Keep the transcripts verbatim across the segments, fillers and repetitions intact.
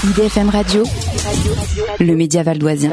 I D F M Radio, le média valdoisien.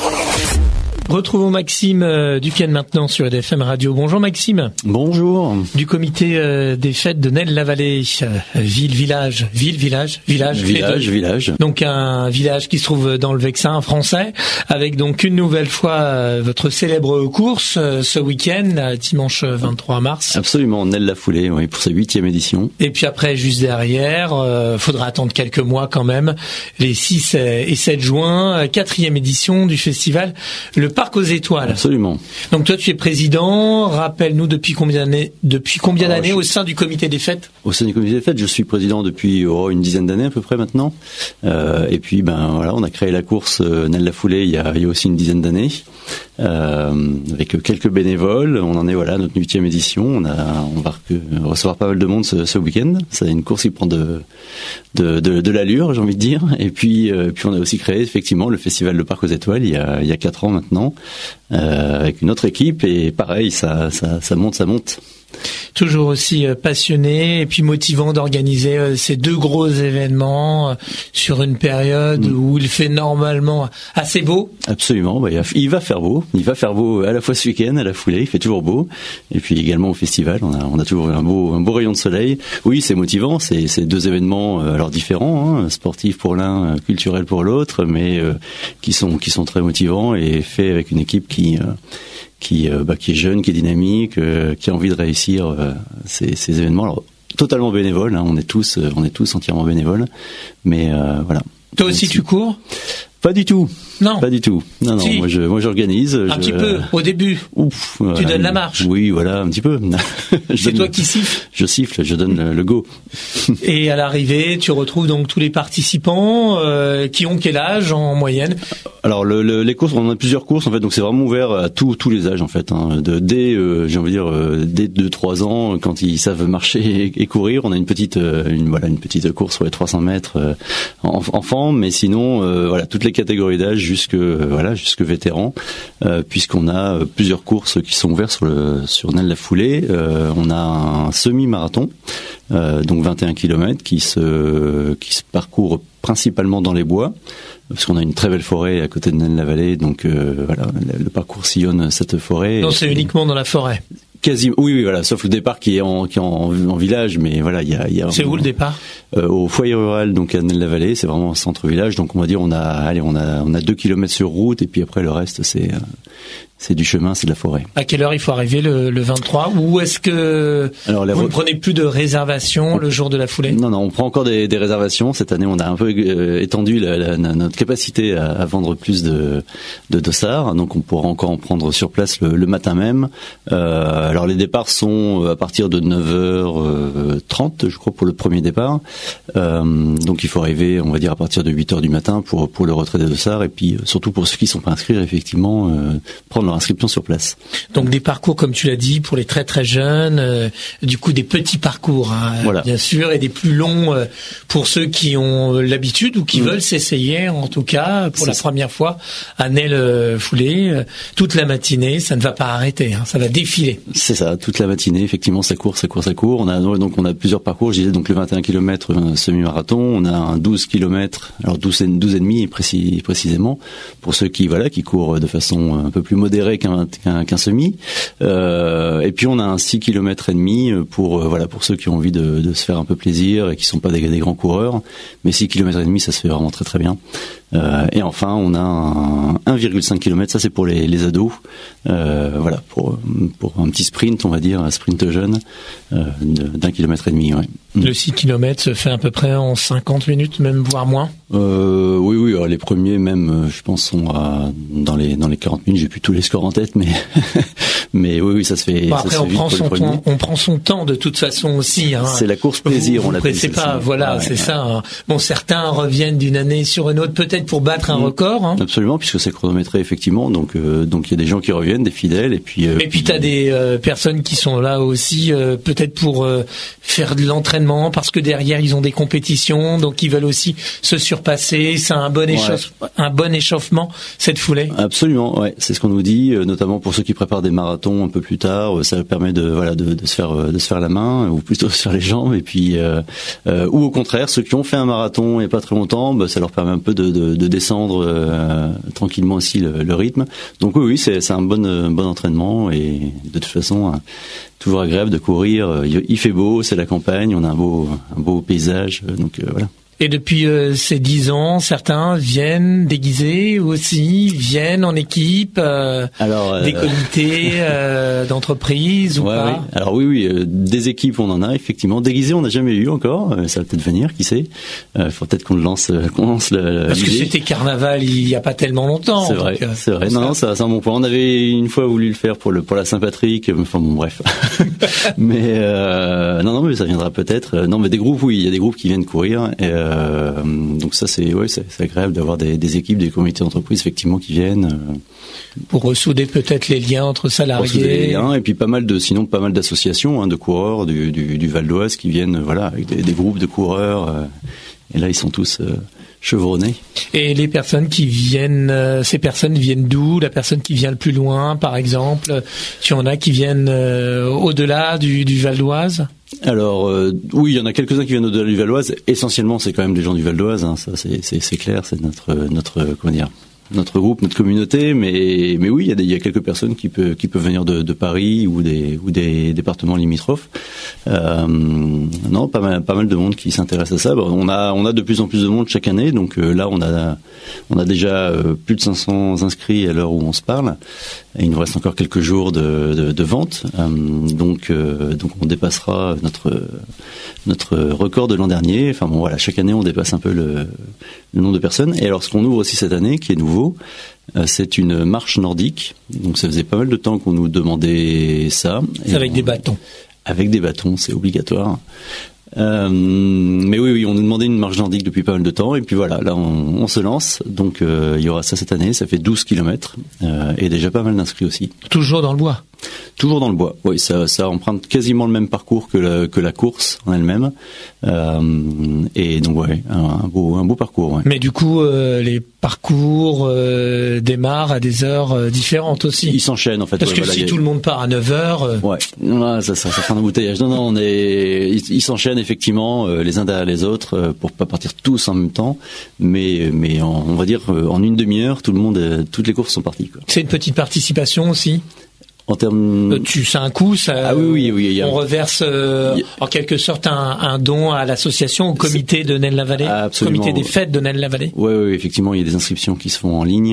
Retrouvons Maxime euh, Duquesne maintenant sur I D F M Radio. Bonjour Maxime. Bonjour. Du comité euh, des fêtes de Nesle-la-Vallée, euh, ville, village, ville, village, village, village, village. Donc un village qui se trouve dans le Vexin français, avec donc une nouvelle fois euh, votre célèbre course euh, ce week-end, euh, dimanche vingt-trois mars. Absolument, Nesle-la-Foulée, oui, pour sa huitième édition. Et puis après, juste derrière, euh, faudra attendre quelques mois quand même, les six et sept juin, quatrième édition du festival Le Parc aux Étoiles. Absolument. Donc toi tu es président, rappelle-nous depuis combien d'années, depuis combien Alors, d'années je... au sein du comité des fêtes? Au sein du comité des fêtes, je suis président depuis oh, une dizaine d'années à peu près maintenant. Euh, et puis ben voilà, on a créé la course euh, Nesle-la-Foulée il y a, il y a aussi une dizaine d'années, euh, avec quelques bénévoles. On en est voilà à notre huitième édition. On a, on va recevoir pas mal de monde ce, ce week-end. C'est une course qui prend de de de, de l'allure, j'ai envie de dire. Et puis euh, puis on a aussi créé effectivement le festival Le Parc aux Étoiles il y a il y a quatre ans maintenant. Euh, avec une autre équipe et pareil, ça, ça, ça monte, ça monte. Toujours aussi euh, passionné et puis motivant d'organiser euh, ces deux gros événements euh, sur une période mmh. où il fait normalement assez beau. Absolument, bah, il va faire beau. Il va faire beau à la fois ce week-end, à la foulée, il fait toujours beau. Et puis également au festival, on a, on a toujours un beau, un beau rayon de soleil. Oui, c'est motivant, c'est, c'est deux événements euh, alors différents, hein, sportifs pour l'un, culturels pour l'autre, mais euh, qui sont, qui sont très motivants et faits avec une équipe qui euh, qui euh, bah, qui est jeune, qui est dynamique, euh, qui a envie de réussir euh, ces, ces événements. Alors totalement bénévole, hein, on est tous euh, on est tous entièrement bénévoles, mais euh, voilà. Toi aussi tu cours? Pas du tout. Non. Pas du tout. Non, non. Si. Moi, je, moi, j'organise. Un je... petit peu, au début. Ouf. Tu voilà, donnes la marche. Oui, voilà, un petit peu. C'est toi qui siffles. Je siffle, je donne le, le go. Et à l'arrivée, tu retrouves donc tous les participants euh, qui ont quel âge en moyenne? Alors, le, le, les courses, on a plusieurs courses en fait, donc c'est vraiment ouvert à tous tous les âges en fait. Hein. De, dès, euh, j'ai envie de dire, euh, dès deux trois ans, quand ils savent marcher et, et courir, on a une petite, euh, une voilà, une petite course sur les trois cents mètres euh, enfants, mais sinon, euh, voilà, toutes les catégories d'âge jusque euh, voilà jusque vétérans, euh, puisqu'on a plusieurs courses qui sont ouvertes sur le sur Nesle-la-Foulée. Euh, on a un semi-marathon, euh, donc vingt et un kilomètres, qui se qui se parcourt principalement dans les bois, parce qu'on a une très belle forêt à côté de Nesle-la-Vallée, donc euh, voilà, le, le parcours sillonne cette forêt. Non, c'est uniquement dans la forêt. Quasi, oui, oui, voilà, sauf le départ qui est en, qui est en, en village, mais voilà, il y a, il y a. C'est où le départ? euh, Au foyer rural, donc à Nesle-la-Vallée, c'est vraiment un centre-village, donc on va dire on a, allez, on a, on a deux kilomètres sur route, et puis après le reste, c'est, euh, c'est du chemin, c'est de la forêt. À quelle heure il faut arriver le, le vingt-trois? Ou est-ce que Alors, vous re... ne prenez plus de réservations on... le jour de la foulée? Non, non, on prend encore des, des réservations. Cette année, on a un peu euh, étendu la, la, notre capacité à, à vendre plus de, de dossards, donc on pourra encore en prendre sur place le, le matin même. Euh, alors les départs sont à partir de neuf heures trente, je crois, pour le premier départ. Euh, donc il faut arriver, on va dire, à partir de huit heures du matin pour pour le retrait des dossards, et puis surtout pour ceux qui ne sont pas inscrits, effectivement, euh, prendre leur inscription sur place. Donc des parcours, comme tu l'as dit, pour les très très jeunes, euh, du coup des petits parcours, hein, voilà. Bien sûr, et des plus longs euh, pour ceux qui ont l'habitude ou qui mmh. veulent s'essayer, en tout cas, pour C'est la ça. première fois, à Nesle-Foulée, euh, toute la matinée, ça ne va pas arrêter, hein, ça va défiler. C'est ça, toute la matinée, effectivement, ça court, ça court, ça court. On a donc on a plusieurs parcours. Je disais donc le vingt et un kilomètres semi-marathon, on a un douze kilomètres, alors douze et demi précis, précisément, pour ceux qui voilà qui courent de façon un peu plus modérée qu'un, qu'un, qu'un semi. Euh, et puis on a un six kilomètres et demi pour euh, voilà pour ceux qui ont envie de, de se faire un peu plaisir et qui sont pas des, des grands coureurs. Mais six kilomètres et demi, ça se fait vraiment très très bien. Euh, et enfin, on a un un virgule cinq kilomètres, ça c'est pour les, les ados. Euh, voilà, pour pour un petit sprint, on va dire, un sprint jeune euh, d'un kilomètre et demi. Ouais. Le six kilomètres se fait à peu près en cinquante minutes, même voire moins. Euh, oui, oui. Alors les premiers, même, je pense, sont à, dans les dans les quarante minutes. J'ai plus tous les scores en tête, mais mais oui, oui, ça se fait. Bon, ça après, se fait on vite prend pour son le temps. On prend son temps de toute façon aussi. Hein. C'est la course plaisir. Vous, on vous l'appelle. pressez pas. Voilà, ouais, c'est ouais. ça. Hein. Bon, certains reviennent d'une année sur une autre, peut-être pour battre un mmh. record. Hein. Absolument, puisque c'est chronométré effectivement. Donc euh, donc il y a des gens qui reviennent, des fidèles, et puis. Euh, et puis t'as des euh, personnes qui sont là aussi, euh, peut-être pour euh, faire de l'entraînement entraînement, parce que derrière ils ont des compétitions, donc ils veulent aussi se surpasser. C'est un bon échauffe, ouais. un bon échauffement cette foulée. Absolument, ouais. C'est ce qu'on nous dit, notamment pour ceux qui préparent des marathons un peu plus tard. Ça permet de voilà de, de se faire de se faire la main, ou plutôt de se faire les jambes. Et puis euh, euh, ou au contraire, ceux qui ont fait un marathon il y a pas très longtemps, bah, ça leur permet un peu de, de, de descendre euh, tranquillement aussi le, le rythme. Donc oui, oui, c'est, c'est un bon un bon entraînement et de toute façon. Toujours agréable de courir. Il fait beau, c'est la campagne, on a un beau, un beau paysage, donc euh, voilà. Et depuis euh, ces dix ans, certains viennent déguisés aussi, viennent en équipe, euh, Alors, euh, des comités euh, d'entreprise ou ouais, pas oui. Alors oui, oui, euh, des équipes on en a effectivement. Déguisés on n'a jamais eu encore. Euh, ça va peut-être venir, qui sait. Il euh, faut peut-être qu'on le lance, euh, qu'on lance le. Parce l'idée. Que c'était carnaval il y a pas tellement longtemps. C'est vrai, donc, euh, c'est vrai. Non, ça. non, ça, c'est un bon point. On avait une fois voulu le faire pour le pour la Saint-Patrick. Enfin bon, bref. mais euh, non, non, mais ça viendra peut-être. Non, mais des groupes, oui, il y a des groupes qui viennent courir. Et, euh, Euh, donc ça c'est ouais c'est, c'est agréable d'avoir des, des équipes, des comités d'entreprise effectivement qui viennent euh, pour ressouder peut-être les liens entre salariés. Les liens, et puis pas mal de sinon pas mal d'associations hein, de coureurs du, du, du Val d'Oise qui viennent voilà avec des, des groupes de coureurs euh, et là ils sont tous euh, chevronnés. Et les personnes qui viennent, euh, ces personnes viennent d'où? La personne qui vient le plus loin, par exemple, tu en as qui viennent euh, au-delà du, du Val d'Oise? Alors euh, oui, il y en a quelques-uns qui viennent au-delà du Val d'Oise. Essentiellement, c'est quand même des gens du Val d'Oise. Hein. Ça, c'est, c'est, c'est clair. C'est notre notre comment dire, notre groupe, notre communauté. Mais mais oui, il y a des, il y a quelques personnes qui peuvent qui peuvent venir de, de Paris ou des ou des départements limitrophes. Euh, non, pas mal pas mal de monde qui s'intéresse à ça. Bon, on a on a de plus en plus de monde chaque année. Donc euh, là, on a on a déjà euh, plus de cinq cents inscrits à l'heure où on se parle. Et il nous reste encore quelques jours de, de, de vente, euh, donc euh, donc on dépassera notre notre record de l'an dernier. Enfin bon voilà, chaque année on dépasse un peu le, le nombre de personnes. Et alors ce qu'on ouvre aussi cette année, qui est nouveau, euh, c'est une marche nordique. Donc ça faisait pas mal de temps qu'on nous demandait ça. C'est avec on, des bâtons. Avec des bâtons, c'est obligatoire. Euh, mais oui, oui, on nous demandait une marche nordique depuis pas mal de temps, et puis voilà, là on, on se lance, donc euh, il y aura ça cette année, ça fait douze kilomètres, euh, et déjà pas mal d'inscrits aussi. Toujours dans le bois? Toujours dans le bois, oui, ça, ça emprunte quasiment le même parcours que la, que la course en elle-même, euh, et donc ouais, un, un beau, un beau parcours. Ouais. Mais du coup, euh, les parcours euh, démarrent à des heures euh, différentes aussi. Ils s'enchaînent en fait. Parce ouais, que voilà, si a... tout le monde part à neuf heures... Euh... Ouais, ouais ça, ça, ça fait un embouteillage. Non, non, on est, ils, ils s'enchaînent effectivement euh, les uns derrière les autres euh, pour pas partir tous en même temps, mais mais en, on va dire euh, en une demi-heure, tout le monde, euh, toutes les courses sont parties. Quoi. C'est une petite participation aussi. En termes, euh, tu, c'est un coût, ça. Ah oui, oui, oui. Y a... On reverse euh, y a... en quelque sorte un, un don à l'association, au comité de Naine-la-Vallée, ah, comité des fêtes de Naine-la-Vallée. Oui, oui, effectivement, il y a des inscriptions qui se font en ligne.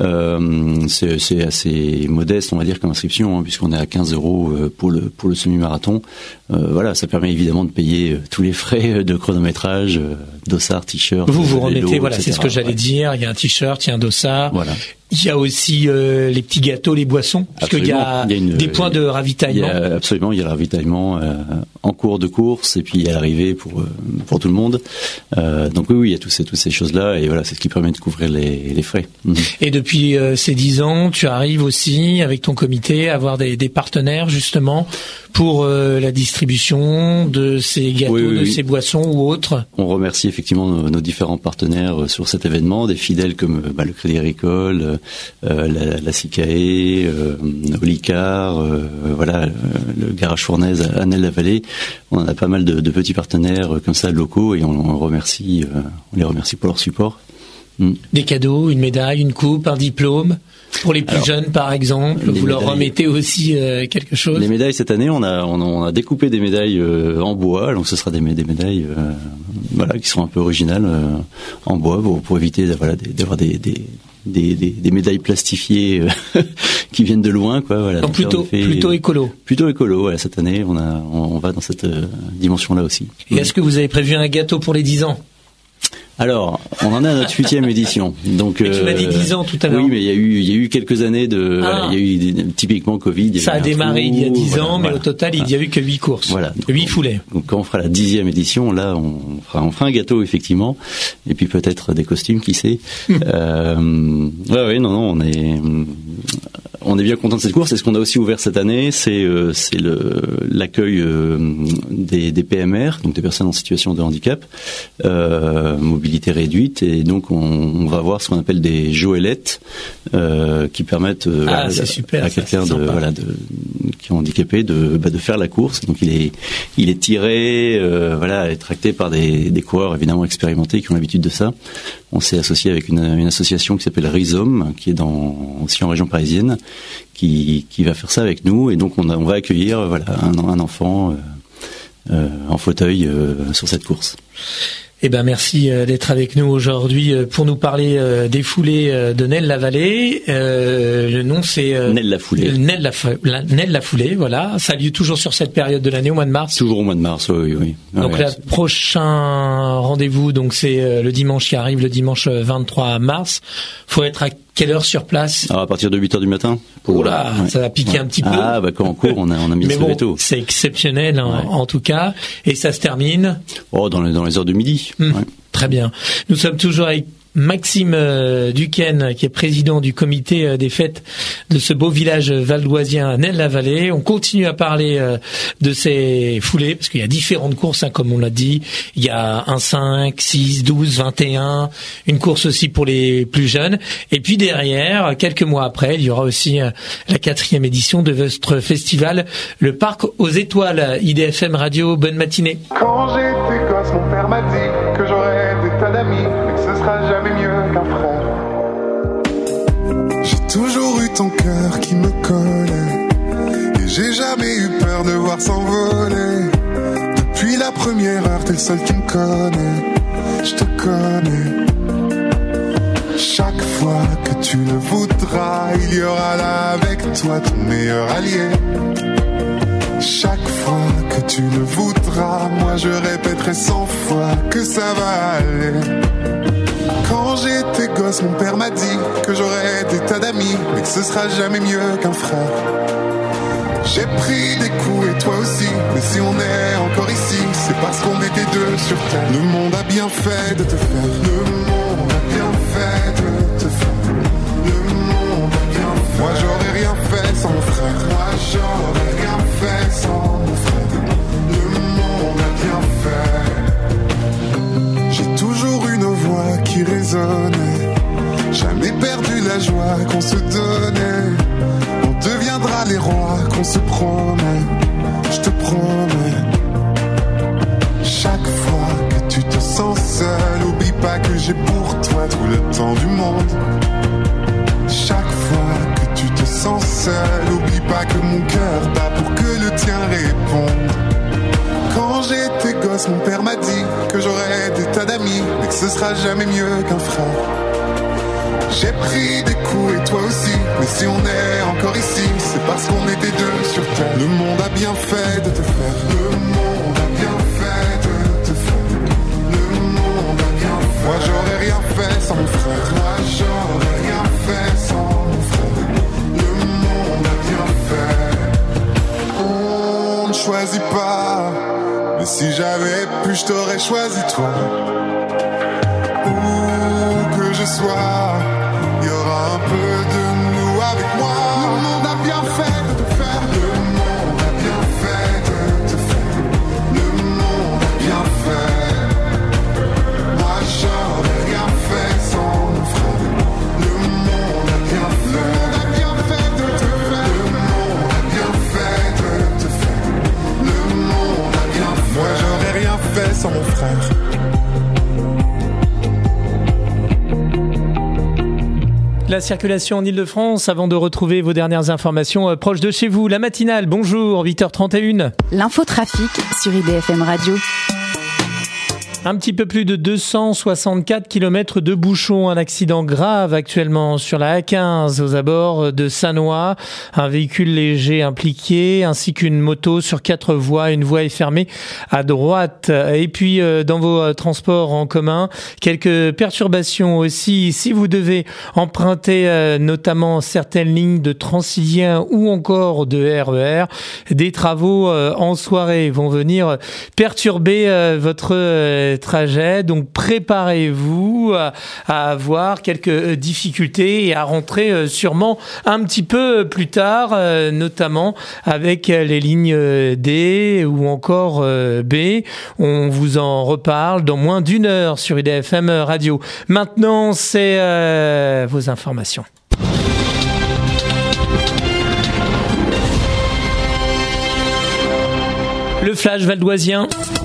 Euh, c'est, c'est assez modeste, on va dire, comme inscription, hein, puisqu'on est à quinze euros pour le pour le semi-marathon. Euh, voilà, ça permet évidemment de payer tous les frais de chronométrage, dossard, t-shirt. Vous vous remettez, vélo, voilà, et cetera. C'est ce que j'allais ouais. dire. Il y a un t-shirt, il y a un dossard. Voilà. Il y a aussi euh, les petits gâteaux, les boissons, parce qu'il y a, il y a une, des points de ravitaillement. Il y a, absolument, il y a le ravitaillement euh, en cours de course et puis à l'arrivée pour euh, pour tout le monde. Euh, donc oui, oui, il y a tous ces toutes ces choses-là et voilà, c'est ce qui permet de couvrir les, les frais. Mmh. Et depuis euh, ces dix ans, tu arrives aussi avec ton comité à avoir des, des partenaires justement pour euh, la distribution de ces gâteaux, oui, oui, de oui. ces boissons ou autres. On remercie effectivement nos, nos différents partenaires sur cet événement, des fidèles comme bah, le Crédit Agricole. Euh, la, la C I C A E, euh, Olicard, euh, voilà, le garage Fournaise à Naine-la-Vallée. On en a pas mal de, de petits partenaires euh, comme ça locaux et on, on remercie, euh, on les remercie pour leur support. Mm. Des cadeaux, une médaille, une coupe, un diplôme. Pour les plus Alors, jeunes, par exemple, vous médailles, leur remettez aussi euh, quelque chose. Les médailles cette année, on a on a, on a découpé des médailles euh, en bois, donc ce sera des, des médailles, euh, voilà, qui seront un peu originales euh, en bois pour, pour éviter voilà d'avoir des, des Des, des, des médailles plastifiées euh, qui viennent de loin, quoi. Voilà. Donc, donc plutôt, fait, plutôt écolo. Plutôt écolo. Voilà, cette année, on a, on, on va dans cette euh, dimension-là aussi. Et mmh. est-ce que vous avez prévu un gâteau pour les dix ans? Alors, on en est à notre huitième édition. Donc, mais tu m'as dit dix ans tout à l'heure. Oui, mais il y a eu, il y a eu quelques années de, ah. voilà, il y a eu typiquement Covid. Il y a Ça a démarré trou, il y a dix voilà, ans, mais voilà. au total, il n'y a eu que huit courses. Voilà. Huit foulées. Donc, quand on fera la dixième édition, là, on fera, on fera un gâteau, effectivement. Et puis, peut-être des costumes, qui sait. euh, ouais, ouais, non, non, on est, on est bien content de cette course. Et ce qu'on a aussi ouvert cette année, c'est euh, c'est le l'accueil euh, des, des P M R, donc des personnes en situation de handicap, euh, mobilité réduite, et donc on, on va avoir ce qu'on appelle des joëlettes euh, qui permettent euh, ah, à, c'est super, à quelqu'un de voilà de qui est handicapé de bah, de faire la course. Donc il est il est tiré, euh, voilà, est tracté par des des coureurs évidemment expérimentés qui ont l'habitude de ça. On s'est associé avec une, une association qui s'appelle Rhizome, qui est dans, aussi en région parisienne, qui, qui va faire ça avec nous. Et donc, on, a, on va accueillir voilà, un, un enfant euh, euh, en fauteuil euh, sur cette course. Eh ben merci d'être avec nous aujourd'hui pour nous parler des foulées de Nesles-la-Vallée. Euh, le nom c'est euh, Nesles-la-Foulée. Nesles-la, Nesles-la-Foulée, voilà. Ça a lieu toujours sur cette période de l'année au mois de mars. Toujours au mois de mars, oui, oui. Donc ouais, le prochain rendez-vous, donc c'est le dimanche qui arrive, le dimanche vingt-trois mars. Faut être à quelle heure sur place? Alors, à partir de huit heures du matin. Pour là, ouais. Ça va piquer ouais. un petit peu. Ah, bah, quand on court, on a, on a mis Mais ce bon, veto. C'est exceptionnel, hein, ouais. en tout cas. Et ça se termine? Oh, dans les, dans les heures de midi. Mmh. Ouais. Très bien. Nous sommes toujours avec Maxime euh, Duquesne, qui est président du comité euh, des fêtes de ce beau village valdoisien Nesles-la-Vallée. On continue à parler euh, de ces foulées, parce qu'il y a différentes courses, hein, comme on l'a dit. Il y a un cinq, six, douze, vingt et un, une course aussi pour les plus jeunes. Et puis derrière, quelques mois après, il y aura aussi euh, la quatrième édition de votre festival, le Parc aux Étoiles. I D F M Radio, bonne matinée. Quand j'étais gosse, mon père m'a dit que j'aurais des tas d'amis, mais que ce sera jamais mieux qu'un frère. J'ai toujours eu ton cœur qui me collait, et j'ai jamais eu peur de voir s'envoler. Depuis la première heure, t'es le seul qui me connaît, je te connais. Chaque fois que tu le voudras, il y aura là avec toi ton meilleur allié. Chaque fois que tu le voudras, moi je répéterai cent fois que ça va aller. Quand j'étais gosse, mon père m'a dit que j'aurais des tas d'amis, mais que ce sera jamais mieux qu'un frère. J'ai pris des coups et toi aussi, mais si on est encore ici, c'est parce qu'on était deux sur terre. Le monde a bien fait de te faire, le monde a bien fait de te faire. Le monde a bien fait. Moi j'aurais rien fait sans mon frère. Moi j'aurais rien fait sans mon frère. Le monde a bien fait. J'ai toujours une voix qui résonnait, jamais perdu la joie qu'on se donnait. On deviendra les rois qu'on se promet, je te promets. Chaque fois que tu te sens seul, oublie pas que j'ai pour toi tout le temps du monde. Chaque fois que tu te sens seul, oublie pas que mon cœur bat pour que le tien réponde. Quand j'étais gosse, mon père m'a dit que j'aurais des tas d'amis, mais que ce sera jamais mieux qu'un frère. J'ai pris des coups et toi aussi, mais si on est encore ici, c'est parce qu'on était deux sur terre. Le monde a bien fait de te faire, le monde a bien fait de te faire. Le monde a bien fait. Moi j'aurais rien fait sans mon frère. Moi j'aurais rien fait sans mon frère. Le monde a bien fait. On ne choisit pas, mais si j'avais pu, je t'aurais choisi toi. Où que je sois, il y aura un peu de nous avec moi. Le monde a bien fait de te faire. Le monde a bien fait de te faire. Le monde a bien fait. Moi j'aurais rien fait sans mon frère. Le monde a bien fait. Le monde a bien fait de te faire. Le monde a bien fait de te faire. Le monde a bien fait. Moi j'aurais rien fait sans mon frère. La circulation en Ile-de-France, avant de retrouver vos dernières informations euh, proches de chez vous. La matinale, bonjour, huit heures trente et une. L'infotrafic sur I D F M Radio. Un petit peu plus de deux cent soixante-quatre kilomètres de bouchons. Un accident grave actuellement sur la A quinze aux abords de Sannois. Un véhicule léger impliqué ainsi qu'une moto sur quatre voies. Une voie est fermée à droite. Et puis euh, dans vos euh, transports en commun, quelques perturbations aussi. Si vous devez emprunter euh, notamment certaines lignes de Transilien ou encore de R E R, des travaux euh, en soirée vont venir perturber euh, votre euh, euh, trajet, donc préparez-vous à, à avoir quelques difficultés et à rentrer euh, sûrement un petit peu plus tard, euh, notamment avec les lignes D ou encore euh, B. On vous en reparle dans moins d'une heure sur I D F M Radio. Maintenant, c'est euh, vos informations. Le flash valdoisien.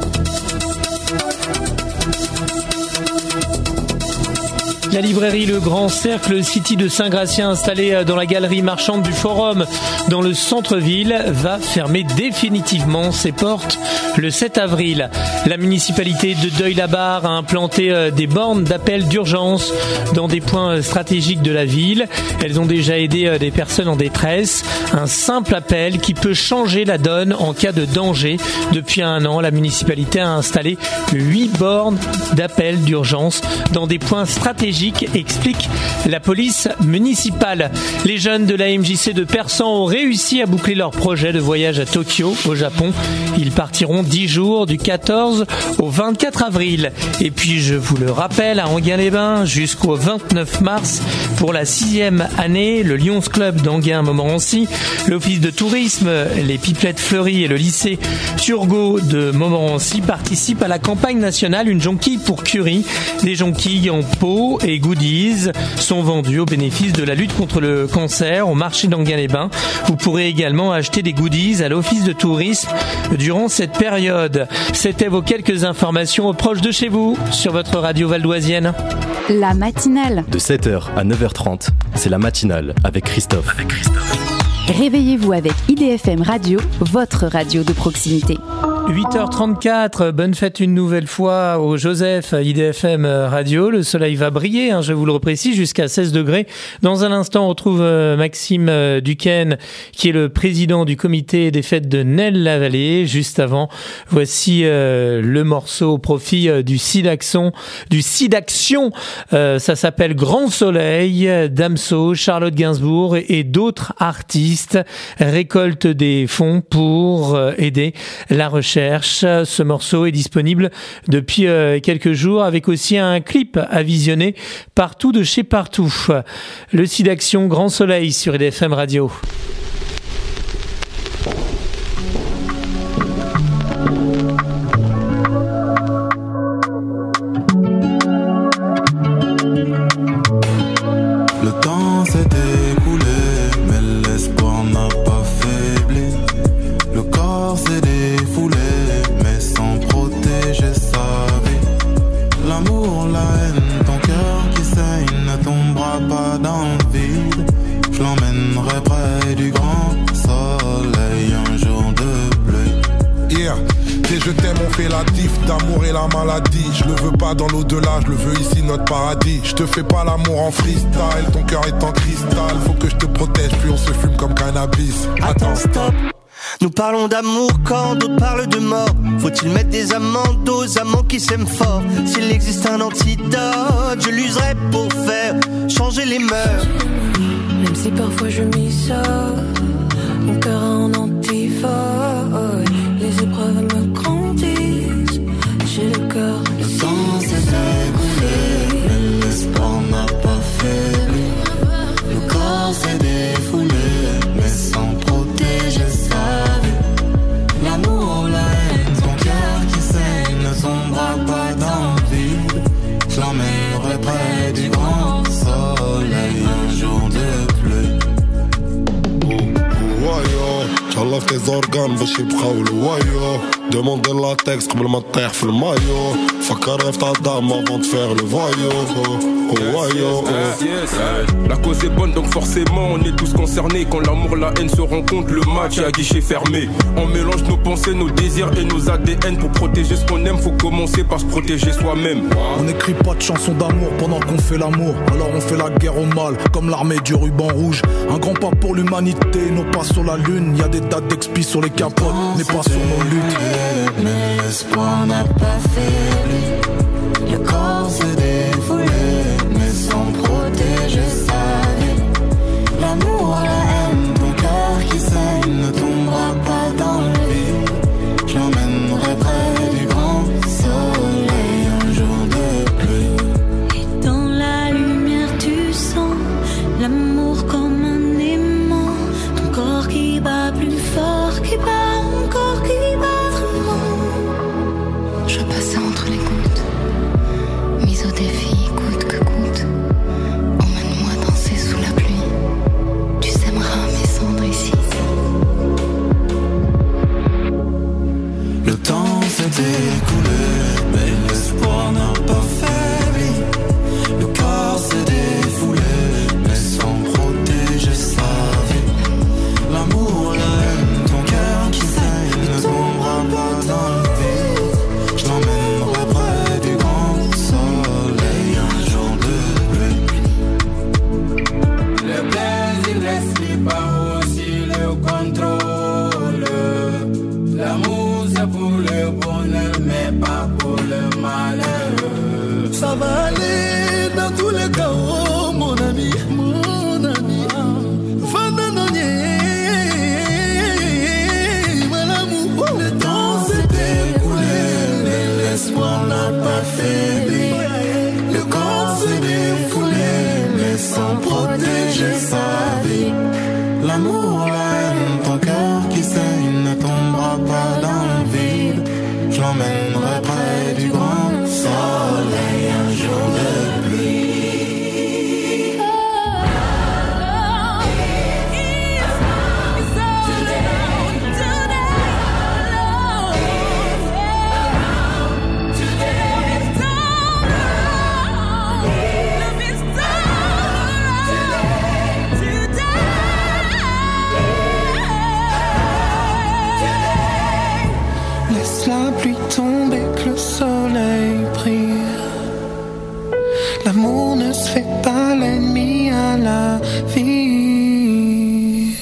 La librairie Le Grand Cercle City de Saint-Gratien, installée dans la galerie marchande du Forum dans le centre-ville, va fermer définitivement ses portes le sept avril. La municipalité de Deuil-la-Barre a implanté des bornes d'appel d'urgence dans des points stratégiques de la ville. Elles ont déjà aidé des personnes en détresse. Un simple appel qui peut changer la donne en cas de danger. Depuis un an, la municipalité a installé huit bornes d'appel d'urgence dans des points stratégiques, explique la police municipale. Les jeunes de l'A M J C de Persan ont réussi à boucler leur projet de voyage à Tokyo, au Japon. Ils partiront dix jours du quatorze au vingt-quatre avril. Et puis, je vous le rappelle, à Enghien-les-Bains, jusqu'au vingt-neuf mars, pour la sixième année, le Lions Club d'Enghien-Montmorency, l'Office de tourisme, les Pipelettes Fleuries et le lycée Turgot de Montmorency participent à la campagne nationale Une jonquille pour Curie. Des jonquilles en pot et goodies sont vendus au bénéfice de la lutte contre le cancer au marché d'Enghien-les-Bains. Vous pourrez également acheter des goodies à l'office de tourisme durant cette période. C'était vos quelques informations proches de chez vous sur votre radio valdoisienne. La matinale. De sept heures à neuf heures trente, c'est la matinale avec Christophe. Avec Christophe. Réveillez-vous avec I D F M Radio, votre radio de proximité. huit heures trente-quatre, bonne fête une nouvelle fois au Joseph, I D F M Radio. Le soleil va briller, hein, je vous le reprécise, jusqu'à seize degrés. Dans un instant, on retrouve euh, Maxime euh, Duquesne, qui est le président du comité des fêtes de Nesle-la-Vallée. Juste avant, voici euh, le morceau au profit euh, du Sidaction. Du Sidaction, euh, ça s'appelle Grand Soleil. Damso, Charlotte Gainsbourg et, et d'autres artistes récoltent des fonds pour euh, aider la recherche. Ce morceau est disponible depuis euh, quelques jours avec aussi un clip à visionner partout de chez partout. Le Sidaction Grand Soleil sur I D F M Radio. Le temps s'est écoulé, mais l'espoir n'a pas faibli. Le corps s'est défoulé, mais sans protéger sa vie. L'amour, la haine, ton cœur qui saigne ne tombera pas dans le vide. Je l'emmènerai près du grand soleil un jour de pluie. Yeah. T'es je t'aime, on fait la diff d'amour et la maladie. Je le veux pas dans l'au-delà, je le veux ici notre paradis. Je te fais pas l'amour en freestyle, ton cœur est en cristal. Faut que je te protège, puis on se fume comme cannabis. Attends, stop. Nous parlons d'amour quand d'autres parlent de mort. Faut-il mettre des amendes aux amants qui s'aiment fort? S'il existe un antidote, je l'userai pour faire changer les mœurs. Même si parfois je m'isole, mon cœur a un antivol. Les épreuves me grandissent, j'ai le cœur. Le temps s'est écoulé, mais l'espoir n'a pas faibli. Le corps s'est défoulé, mais sans protéger sa vie. L'amour, la haine, ton cœur qui saigne ne tombera pas dans le vide. Je l'emmènerai près du grand soleil un jour de pluie. Oh, oh, yo. تهلا في زورغان باش يبقاو الوايو دوموندي لاتكس قبل ما تطيح في المايو فكر يفتح دام avant de faire le voyou. Oh, la cause est bonne donc forcément on est tous concernés. Quand l'amour la haine se rencontrent, le match est à guichet fermé. On mélange nos pensées, nos désirs et nos A D N. Pour protéger ce qu'on aime, faut commencer par se protéger soi-même. On n'écrit pas de chansons d'amour pendant qu'on fait l'amour. Alors on fait la guerre au mal, comme l'armée du ruban rouge. Un grand pas pour l'humanité, non pas sur la lune. Y a des dates d'expi sur les capotes, mais pas sur nos luttes. Mais l'espoir n'a pas faibli. Le corps s'est défoulé, mais sans protéger sa vie. L'amour, la haine, ton cœur qui saigne ne tombera pas dans le vide. Je l'emmènerai près du grand soleil tous les cas, oh mon ami, mon ami. Fandanonier, mon amour. Le temps s'est écoulé, mais l'espoir n'a pas faibli. Le corps s'est défoulé, mais sans protéger sa vie. L'amour, la haine, ton cœur qui saigne ne tombera pas dans le vide. Je l'emmènerai près du grand soleil un jour de pluie. La pluie tombe et que le soleil brille. L'amour ne se fait pas l'ennemi à la vie.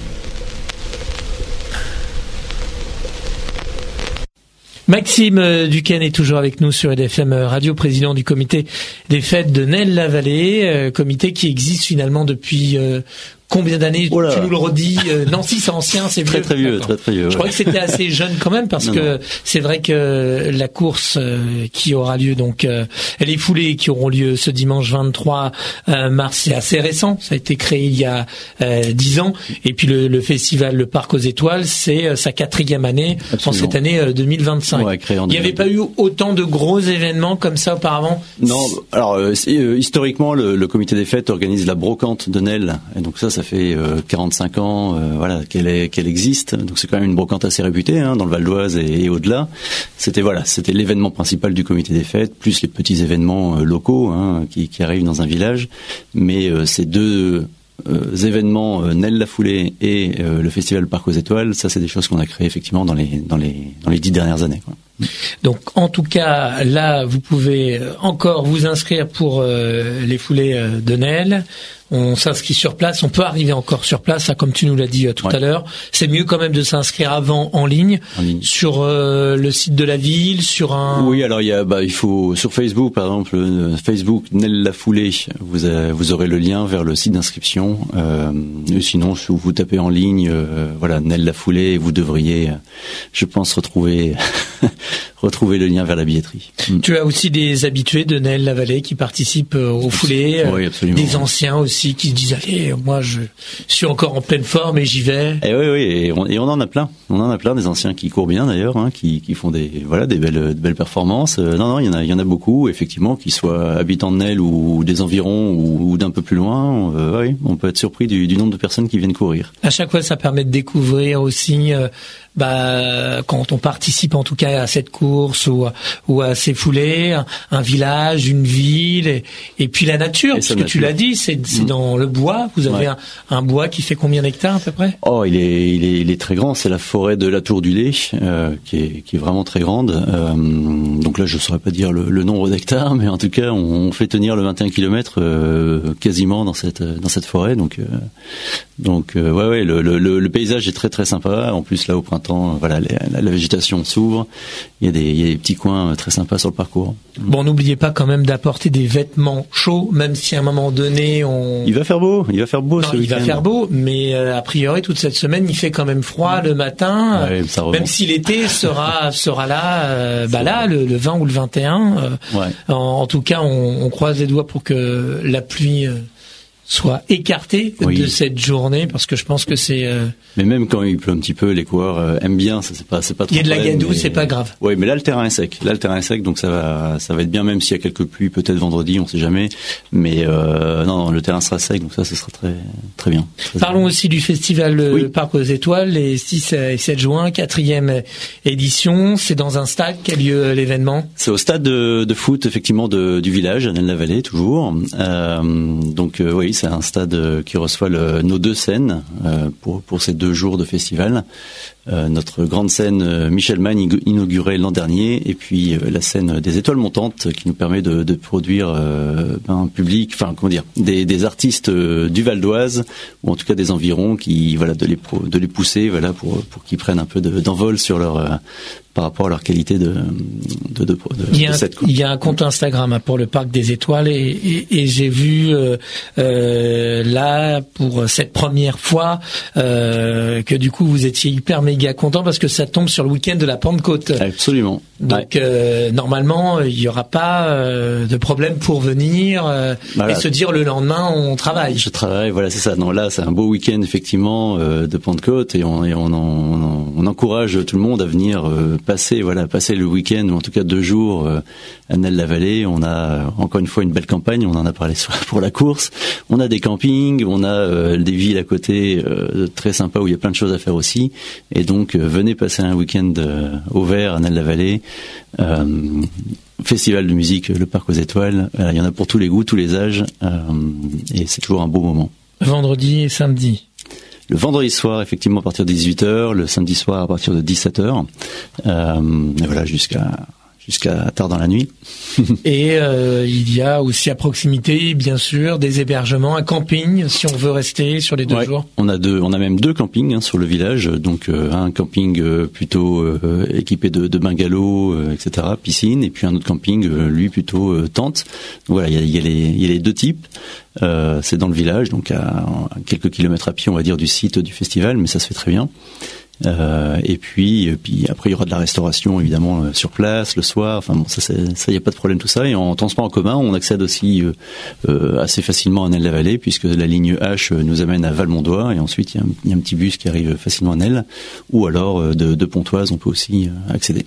Maxime Duquesne est toujours avec nous sur E D F M Radio, président du comité des fêtes de Nesle-la-Vallée, euh, comité qui existe finalement depuis euh, combien d'années? Oh tu nous le redis. euh, Nancy, c'est ancien, c'est très vieux. très vieux, très très vieux. Je ouais. croyais que c'était assez jeune quand même parce non, que non. c'est vrai que la course euh, qui aura lieu donc euh, les foulées qui auront lieu ce dimanche vingt-trois mars, c'est assez récent. Ça a été créé il y a euh, dix ans. Et puis le, le festival Le Parc aux Étoiles, c'est euh, sa quatrième année. Absolument. En cette année euh, deux mille vingt-cinq. Ouais, créé en il n'y avait pas eu autant de gros événements comme ça auparavant? Non. Alors euh, euh, historiquement, le, le comité des fêtes organise la brocante de Nesle, et donc ça, ça fait euh, quarante-cinq ans, euh, voilà, qu'elle est, qu'elle existe. Donc c'est quand même une brocante assez réputée hein, dans le Val d'Oise et, et au-delà. C'était voilà, c'était l'événement principal du comité des fêtes, plus les petits événements euh, locaux hein, qui, qui arrivent dans un village. Mais euh, ces deux euh, événements, euh, Nesle-la-Foulée et euh, le festival Parc aux Étoiles, ça c'est des choses qu'on a créées effectivement dans les dans les dans les dix dernières années, quoi. Donc en tout cas là vous pouvez encore vous inscrire pour euh, les foulées euh, de Nesle. On s'inscrit sur place, on peut arriver encore sur place, ça, comme tu nous l'as dit euh, tout ouais. à l'heure. C'est mieux quand même de s'inscrire avant en ligne, en ligne. sur euh, le site de la ville, sur un. Oui, alors il y a, bah, il faut sur Facebook par exemple, euh, Facebook Nesle-la-Foulée, vous avez, vous aurez le lien vers le site d'inscription. Euh, sinon, si vous tapez en ligne, euh, voilà Nesle-la-Foulée, vous devriez, je pense, retrouver. retrouver le lien vers la billetterie. Tu as aussi des habitués de Nesle-la-Vallée qui participent aux foulées, oui, absolument. Des anciens aussi qui se disent allez, moi je suis encore en pleine forme et j'y vais. Et oui, oui, et on, et on en a plein. On en a plein des anciens qui courent bien d'ailleurs, hein, qui, qui font des voilà des belles, de belles performances. Euh, non, non, il y en a, il y en a beaucoup effectivement, qui soient habitants de Nesle ou, ou des environs ou, ou d'un peu plus loin. Euh, oui, on peut être surpris du, du nombre de personnes qui viennent courir. À chaque fois, ça permet de découvrir aussi. Euh, Bah, quand on participe en tout cas à cette course ou, ou à ces foulées, un, un village, une ville, et, et puis la nature, et parce que nature. Tu l'as dit, c'est, c'est mmh. dans le bois. Vous avez ouais. un, un bois qui fait combien d'hectares à peu près? Oh, il est, il est, il est très grand. C'est la forêt de la Tour du Lait, euh, qui est, qui est vraiment très grande. Euh, donc là, je saurais pas dire le, le nombre d'hectares, mais en tout cas, on, on fait tenir le vingt et un kilomètres euh, quasiment dans cette, dans cette forêt. Donc, euh, donc, euh, ouais, ouais, le, le, le paysage est très, très sympa. En plus, là, au printemps. Voilà, la, la végétation s'ouvre. Il y a des, il y a des petits coins très sympas sur le parcours. Bon, n'oubliez pas quand même d'apporter des vêtements chauds, même si à un moment donné on. Il va faire beau, il va faire beau. Non, ce il week-end. va faire beau, mais euh, a priori toute cette semaine il fait quand même froid le matin. Ouais, ça même si l'été sera sera là, euh, bah là le, le vingt ou le vingt et un. Euh, ouais. en, en tout cas, on, on croise les doigts pour que la pluie. Euh, soit écarté oui. de cette journée, parce que je pense que c'est. Euh... Mais même quand il pleut un petit peu, les coureurs euh, aiment bien. Ça c'est pas, c'est pas trop. Il y a de la gadoue, mais... c'est pas grave. Oui, mais là le terrain est sec. Là le terrain est sec, donc ça va, ça va être bien, même s'il y a quelques pluies, peut-être vendredi, on sait jamais. Mais euh, non, non, le terrain sera sec, donc ça, ce sera très, très bien. Très Parlons bien. aussi du festival oui. Parc aux Étoiles, les six et sept juin, quatrième édition. C'est dans un stade qu'a lieu l'événement? C'est au stade de, de foot, effectivement, de, du village, à Nesle-la-Vallée, toujours. Euh, donc euh, oui, c'est un stade qui reçoit le, nos deux scènes euh, pour, pour ces deux jours de festival. Euh, notre grande scène euh, Michel Magne inaugurée l'an dernier, et puis euh, la scène des Étoiles Montantes qui nous permet de, de produire euh, un public, enfin comment dire, des, des artistes euh, du Val d'Oise ou en tout cas des environs, qui voilà de les pro, de les pousser voilà pour pour qu'ils prennent un peu de, d'envol sur leur euh, par rapport à leur qualité de de, de, de, il y a de set, quoi. Il y a un compte Instagram pour le Parc des Étoiles et, et, et j'ai vu euh, euh, là pour cette première fois euh, que du coup vous étiez hyper méga content parce que ça tombe sur le week-end de la Pentecôte. Absolument. Donc ouais. euh, normalement il y aura pas euh, de problème pour venir euh, voilà. et se dire le lendemain on travaille. Je travaille, voilà c'est ça. Non là c'est un beau week-end effectivement euh, de Pentecôte et on et on, on, on encourage tout le monde à venir euh, passer voilà passer le week-end ou en tout cas deux jours euh, à Nesle-la-Vallée. On a encore une fois une belle campagne. On en a parlé pour la course. On a des campings, on a euh, des villes à côté euh, très sympas où il y a plein de choses à faire aussi. Et donc euh, venez passer un week-end euh, au vert à Nesle-la-Vallée. Euh, Festival de musique, le Parc aux Étoiles. Euh, il y en a pour tous les goûts, tous les âges, euh, et c'est toujours un beau moment. Vendredi et samedi. Le vendredi soir, effectivement, à partir de dix-huit heures, le samedi soir à partir de dix-sept heures, euh, et voilà, jusqu'à jusqu'à tard dans la nuit. Et euh, il y a aussi à proximité, bien sûr, des hébergements, un camping, si on veut rester sur les deux ouais, jours. On a deux, on a même deux campings hein, sur le village, donc euh, un camping euh, plutôt euh, équipé de, de bungalows, euh, et cetera, piscine, et puis un autre camping, euh, lui plutôt euh, tente. Donc voilà, il y a, il y a les, il y a les deux types. Euh, c'est dans le village, donc à, à quelques kilomètres à pied, on va dire, du site du festival, mais ça se fait très bien. Euh, et puis, et puis après il y aura de la restauration évidemment euh, sur place le soir. Enfin bon, ça, c'est, ça y a pas de problème tout ça. Et en transport en commun, on accède aussi euh, euh, assez facilement à Nesle-la-Vallée puisque la ligne H nous amène à Valmondois et ensuite il y a un, il y a un petit bus qui arrive facilement à Nesle. Ou alors euh, de, de Pontoise, on peut aussi euh, accéder.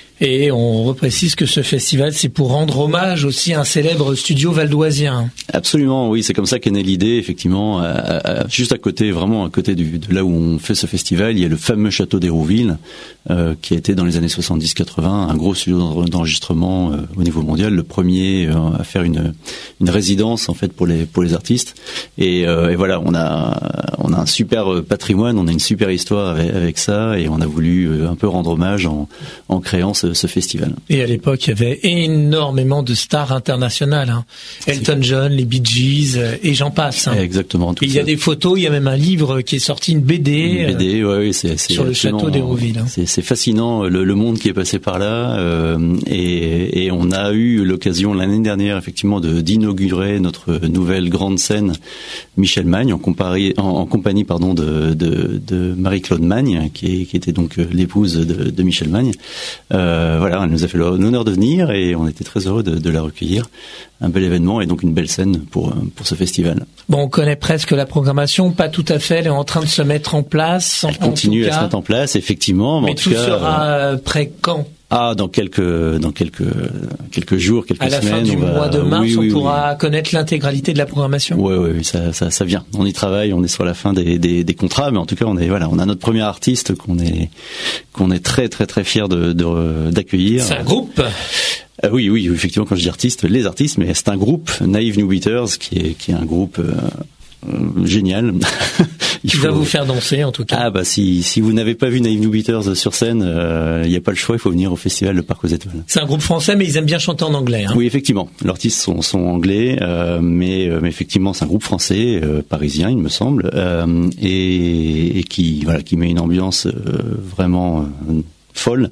Et on reprécise que ce festival, c'est pour rendre hommage aussi à un célèbre studio valdoisien. Absolument, oui, c'est comme ça qu'est née l'idée, effectivement. À, à, juste à côté, vraiment à côté du, de là où on fait ce festival, il y a le fameux château d'Hérouville, euh, qui a été dans les années soixante-dix quatre-vingts un gros studio d'enregistrement euh, au niveau mondial, le premier euh, à faire une, une résidence en fait pour les pour les artistes. Et, euh, et voilà, on a on a un super patrimoine, on a une super histoire avec, avec ça, et on a voulu un peu rendre hommage en, en créant ce ce festival. Et à l'époque, il y avait énormément de stars internationales. Hein. Elton John, les Bee Gees, et j'en passe. Hein. Exactement. Il y a ça. Des photos, il y a même un livre qui est sorti, une B D. Une B D, ouais, oui, c'est, c'est sur le château d'Hérouville. Hein. C'est, c'est fascinant le, le monde qui est passé par là, euh, et, et on a eu l'occasion l'année dernière, effectivement, de d'inaugurer notre nouvelle grande scène, Michel Magne, en, compari, en, en compagnie, pardon, de, de, de Marie-Claude Magne, qui, est, qui était donc l'épouse de, de Michel Magne. Euh, Euh, voilà, elle nous a fait l'honneur de venir et on était très heureux de, de la recueillir. Un bel événement et donc une belle scène pour pour ce festival. Bon, on connaît presque la programmation, pas tout à fait, elle est en train de se mettre en place. Elle continue à se mettre en place, effectivement. Mais, mais en tout, tout cas, sera euh, prêt quand ? Ah, dans quelques dans quelques quelques jours, quelques semaines. À la semaines, fin du on va... mois de mars, oui, on oui, pourra oui. connaître l'intégralité de la programmation. Oui, oui, oui, ça, ça, ça vient. On y travaille, on est sur la fin des, des, des contrats, mais en tout cas, on est voilà, on a notre premier artiste qu'on est qu'on est très très très fier de, de d'accueillir. C'est un groupe. Euh, oui, oui, effectivement, quand je dis artiste, les artistes, mais c'est un groupe, Naive New Beaters, qui est qui est un groupe euh, euh, génial. Il faut... va vous faire danser en tout cas. Ah bah si si vous n'avez pas vu Naive New Beaters sur scène, il euh, n'y a pas le choix, il faut venir au festival Le Parc aux Étoiles. C'est un groupe français, mais ils aiment bien chanter en anglais. Hein. Oui, effectivement, leurs artistes sont sont anglais, euh, mais mais effectivement c'est un groupe français, euh, parisien, il me semble, euh, et, et qui voilà qui met une ambiance euh, vraiment euh, folle.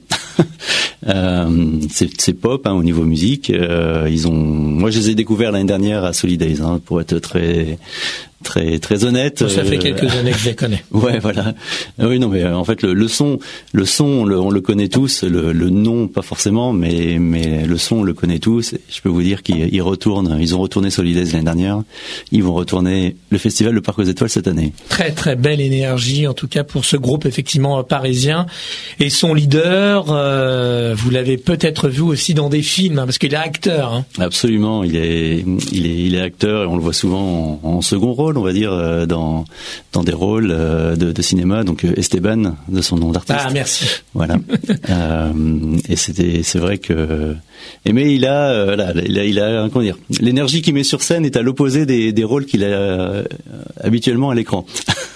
Euh, c'est, c'est pop hein, au niveau musique. Euh, ils ont, moi, je les ai découverts l'année dernière à Solidays, hein, pour être très, très, très honnête. Ça fait quelques années que je les connais. Ouais, voilà. Oui, non, mais en fait, le, le son, le son, on le, on le connaît tous. Le, le nom, pas forcément, mais, mais le son, on le connaît tous. Et je peux vous dire qu'ils ils retournent. Ils ont retourné Solidays l'année dernière. Ils vont retourner le festival Le Parc aux Étoiles cette année. Très, très belle énergie, en tout cas pour ce groupe effectivement parisien. Et son leader. Euh, Vous l'avez peut-être vu aussi dans des films, hein, parce qu'il est acteur. Hein. Absolument, il est, il est, il est acteur et on le voit souvent en, en second rôle, on va dire, euh, dans dans des rôles euh, de, de cinéma. Donc Esteban, de son nom d'artiste. Ah merci. Voilà. euh, et c'était, c'est vrai que. Et mais il a, euh, là, il a, il a, comment dire, l'énergie qu'il met sur scène est à l'opposé des, des rôles qu'il a euh, habituellement à l'écran.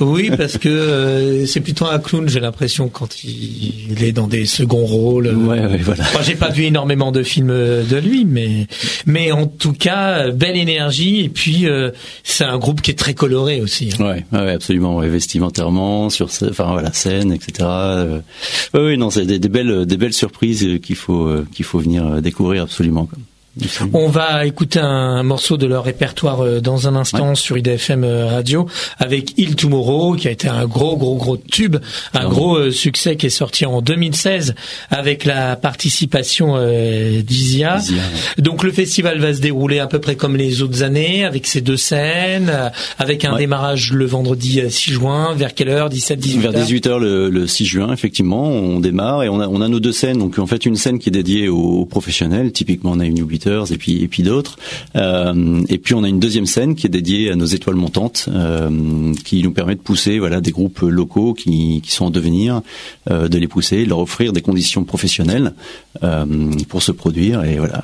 Oui, parce que euh, c'est plutôt un clown, j'ai l'impression, quand il, il est dans des seconds rôles. Ouais, ouais, voilà. Moi, j'ai pas vu énormément de films de lui, mais mais en tout cas, belle énergie. Et puis, euh, c'est un groupe qui est très coloré aussi. Hein. Ouais, ouais, absolument. Ouais, vestimentairement, sur, enfin voilà, scène, et cetera. Euh, ouais, ouais, non, c'est des, des belles, des belles surprises qu'il faut, euh, qu'il faut venir découvrir absolument. Quoi. On va écouter un morceau de leur répertoire dans un instant ouais. sur I D F M Radio avec Il Tomorrow, qui a été un gros gros gros tube, un non. gros succès qui est sorti en deux mille seize avec la participation euh, d'Isia. Isia ouais. Donc le festival va se dérouler à peu près comme les autres années, avec ces deux scènes, avec un ouais. démarrage le vendredi six juin. Vers quelle heure? dix-sept, dix-huit heures. Vers dix-huit heures le, le six juin, effectivement, on démarre et on a, on a nos deux scènes. Donc en fait une scène qui est dédiée aux professionnels, typiquement on a une Newbeaters et puis et puis d'autres. Euh, et puis on a une deuxième scène qui est dédiée à nos étoiles montantes, euh, qui nous permet de pousser voilà des groupes locaux qui qui sont en devenir, euh, de les pousser, de leur offrir des conditions professionnelles euh, pour se produire et voilà.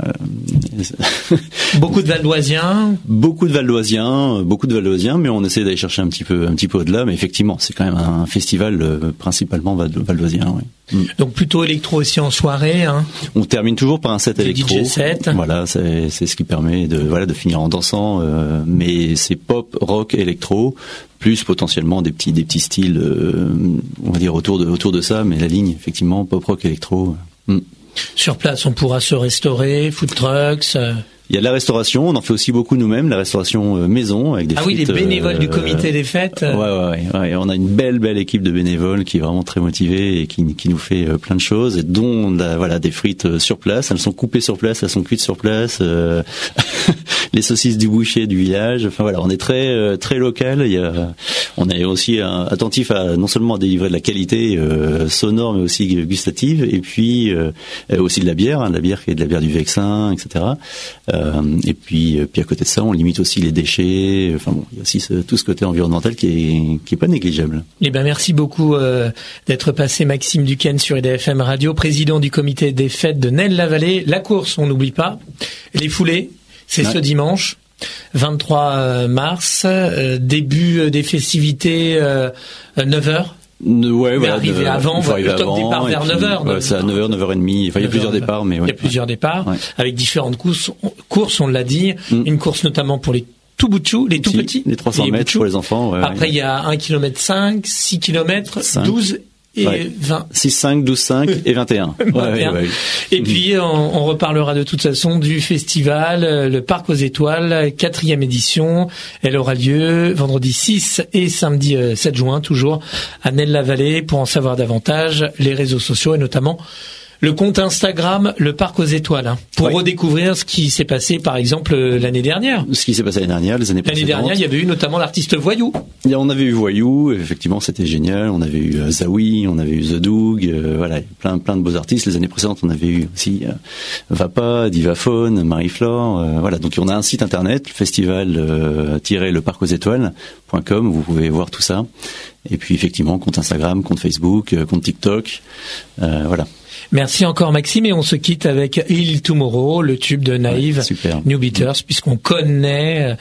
Beaucoup de Valdoisiens. Beaucoup de Valdoisiens, beaucoup de Valdoisiens, mais on essaie d'aller chercher un petit peu un petit peu au-delà. Mais effectivement, c'est quand même un festival euh, principalement valdoisien. Oui. Donc plutôt électro aussi en soirée. Hein. On termine toujours par un set du électro. D J set. Voilà, c'est, c'est ce qui permet de voilà de finir en dansant. Euh, mais c'est pop, rock, électro, plus potentiellement des petits des petits styles, euh, on va dire autour de autour de ça. Mais la ligne effectivement pop, rock, électro. Mm. Sur place, on pourra se restaurer, food trucks. Euh... Il y a de la restauration, on en fait aussi beaucoup nous-mêmes, la restauration maison avec des ah frites. Ah oui, les bénévoles euh, du comité des fêtes. Ouais, ouais, ouais, ouais. On a une belle, belle équipe de bénévoles qui est vraiment très motivée et qui, qui nous fait plein de choses, et dont la, voilà des frites sur place. Elles sont coupées sur place, elles sont cuites sur place. Euh, les saucisses du boucher du village. Enfin voilà, on est très, très local. Il y a, on est aussi euh, attentif à non seulement à délivrer de la qualité euh, sonore, mais aussi gustative, et puis euh, aussi de la bière, hein, de la bière qui est de la bière du Vexin, et cetera. Euh, et puis, puis à côté de ça, on limite aussi les déchets. Enfin bon, il y a aussi ce, tout ce côté environnemental qui est qui est pas négligeable. Eh ben merci beaucoup euh, d'être passé, Maxime Duquesne, sur I D F M Radio, président du comité des fêtes de Nesle-la-Vallée. La course, on n'oublie pas. Les foulées, c'est ouais. ce dimanche, vingt-trois mars, euh, début des festivités, euh, neuf heures. Ouais, mais voilà, arriver de, avant, faut arriver le top avant, départ vers neuf heures. Ouais, c'est à neuf heures, neuf heures trente. Enfin, il y a plusieurs départs, mais ouais. Il y a plusieurs ouais. départs, ouais. avec différentes courses, courses, on l'a dit. Mm. Une course notamment pour les tout boutchous, les tout si, petits. Les trois cents les mètres boutchous. Pour les enfants, ouais. Après, ouais. il y a un kilomètre cinq, six kilomètres, douze et ouais. vingt. six, cinq, douze, cinq et vingt et un. vingt et un. Ouais, ouais. Et puis, on, on reparlera de toute façon du festival, le Parc aux Étoiles, quatrième édition. Elle aura lieu vendredi six et samedi sept juin, toujours à Nesle-la-Vallée. Pour en savoir davantage, les réseaux sociaux et notamment le compte Instagram, le Parc aux Étoiles, hein, pour ouais. redécouvrir ce qui s'est passé, par exemple, l'année dernière. Ce qui s'est passé l'année dernière, les années précédentes. L'année dernière, il y avait eu notamment l'artiste Voyou. On avait eu Voyou, effectivement, c'était génial. On avait eu euh, Zawi, on avait eu The Doug, euh, voilà, plein, plein de beaux artistes. Les années précédentes, on avait eu aussi euh, Vapa, Divaphone, Marie-Flore, euh, voilà. Donc, on a un site internet, festival euh, le parc aux étoiles point com, vous pouvez voir tout ça. Et puis, effectivement, compte Instagram, compte Facebook, euh, compte TikTok, euh, voilà. Merci encore, Maxime, et on se quitte avec Il Tomorrow, le tube de Naïve, ouais, Newbeaters, mmh. puisqu'on connaît,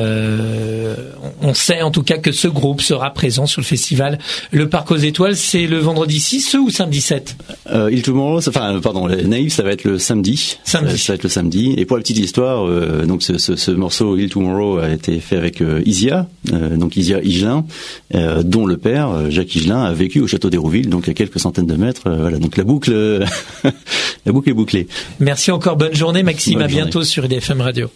euh, on sait en tout cas que ce groupe sera présent sur le festival Le Parc aux Étoiles. C'est le vendredi six ou samedi sept? euh, Il Tomorrow, enfin, pardon, Naïve, ça va être le samedi. Samedi. Ça va être le samedi. Et pour la petite histoire, euh, donc ce, ce, ce morceau Il Tomorrow a été fait avec euh, Isia, euh, donc Isia Higelin, euh, dont le père, Jacques Higelin, a vécu au château d'Hérouville, donc à quelques centaines de mètres. Euh, voilà, donc la boucle. La boucle est bouclée. Merci encore, bonne journée Maxime, bonne à bientôt journée. Sur I D F M Radio.